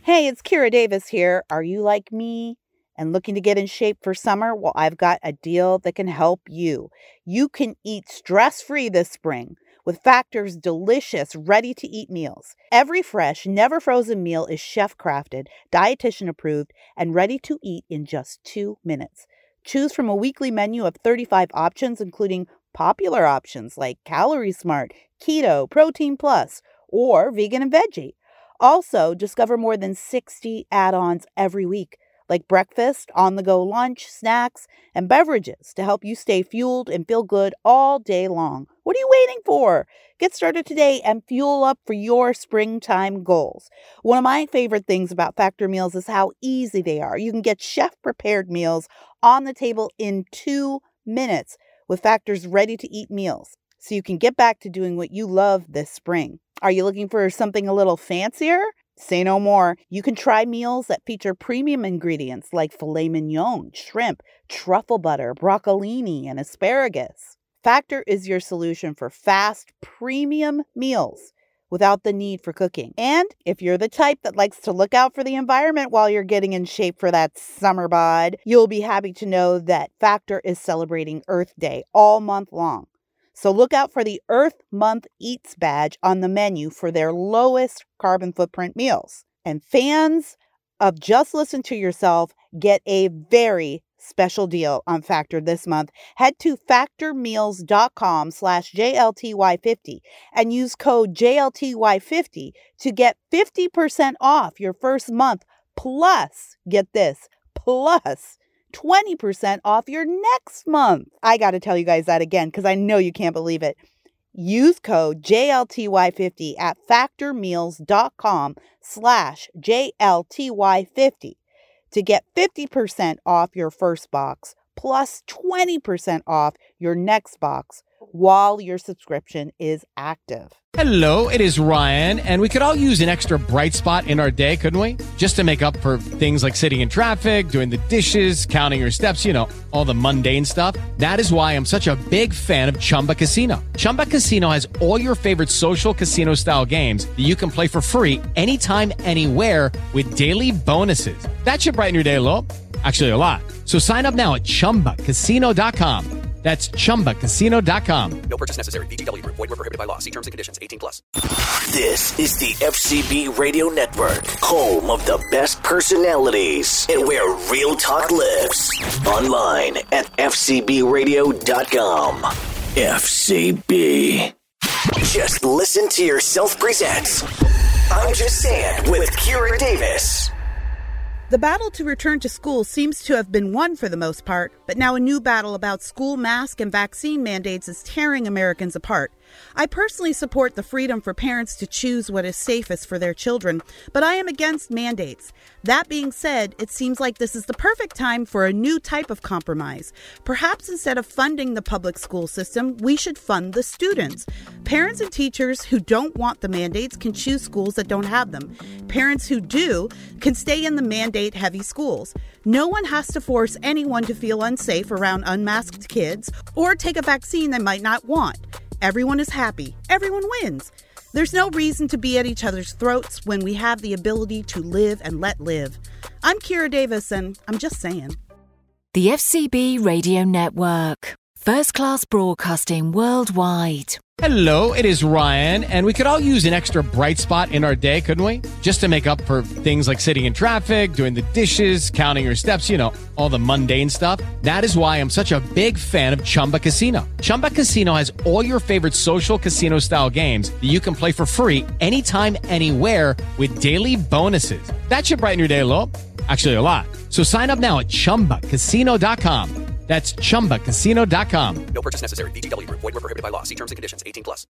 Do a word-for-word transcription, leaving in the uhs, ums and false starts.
Hey, it's Kira Davis here. Are you like me and looking to get in shape for summer? Well, I've got a deal that can help you. You can eat stress-free this spring with Factor's delicious, ready-to-eat meals. Every fresh, never frozen meal is chef-crafted, dietitian approved, and ready to eat in just two minutes. Choose from a weekly menu of thirty-five options, including popular options like Calorie Smart, Keto, Protein Plus, or Vegan and Veggie. Also, discover more than sixty add-ons every week, like breakfast, on-the-go lunch, snacks, and beverages to help you stay fueled and feel good all day long. What are you waiting for? Get started today and fuel up for your springtime goals. One of my favorite things about Factor meals is how easy they are. You can get chef-prepared meals on the table in two minutes with Factor's ready-to-eat meals, so you can get back to doing what you love this spring. Are you looking for something a little fancier? Say no more. You can try meals that feature premium ingredients like filet mignon, shrimp, truffle butter, broccolini, and asparagus. Factor is your solution for fast, premium meals without the need for cooking. And if you're the type that likes to look out for the environment while you're getting in shape for that summer bod, you'll be happy to know that Factor is celebrating Earth Day all month long. So look out for the Earth Month Eats badge on the menu for their lowest carbon footprint meals. And fans of Just Listen to Yourself get a very special deal on Factor this month. Head to factormeals.com slash JLTY50 and use code J L T Y fifty to get fifty percent off your first month. Plus, get this, plus twenty percent off your next month. I got to tell you guys that again because I know you can't believe it. Use code J L T Y fifty at factormeals.com slash JLTY50 to get fifty percent off your first box plus twenty percent off your next box while your subscription is active. Hello, it is Ryan, and we could all use an extra bright spot in our day, couldn't we? Just to make up for things like sitting in traffic, doing the dishes, counting your steps, you know, all the mundane stuff. That is why I'm such a big fan of Chumba Casino. Chumba Casino has all your favorite social casino-style games that you can play for free anytime, anywhere with daily bonuses. That should brighten your day a little. Actually, a lot. So sign up now at chumba casino dot com. That's chumba casino dot com. No purchase necessary. V G W Group. Void where prohibited by law. See terms and conditions. eighteen plus. This is the F C B Radio Network, home of the best personalities and where real talk lives. Online at f c b radio dot com. F C B. Just Listen to Yourself presents I'm Just Saying with Kira Davis. The battle to return to school seems to have been won for the most part, but now a new battle about school mask and vaccine mandates is tearing Americans apart. I personally support the freedom for parents to choose what is safest for their children, but I am against mandates. That being said, it seems like this is the perfect time for a new type of compromise. Perhaps instead of funding the public school system, we should fund the students. Parents and teachers who don't want the mandates can choose schools that don't have them. Parents who do can stay in the mandate-heavy schools. No one has to force anyone to feel unsafe around unmasked kids or take a vaccine they might not want. Everyone is happy. Everyone wins. There's no reason to be at each other's throats when we have the ability to live and let live. I'm Kira Davis, and I'm just saying. The F C B Radio Network. First class broadcasting worldwide. Hello, it is Ryan, and we could all use an extra bright spot in our day, couldn't we? Just to make up for things like sitting in traffic, doing the dishes, counting your steps, you know, all the mundane stuff. That is why I'm such a big fan of Chumba Casino. Chumba Casino has all your favorite social casino-style games that you can play for free anytime, anywhere with daily bonuses. That should brighten your day a little. Actually, a lot. So sign up now at chumba casino dot com. That's chumba casino dot com. No purchase necessary. V G W Group. Void where prohibited by law. See terms and conditions. eighteen plus.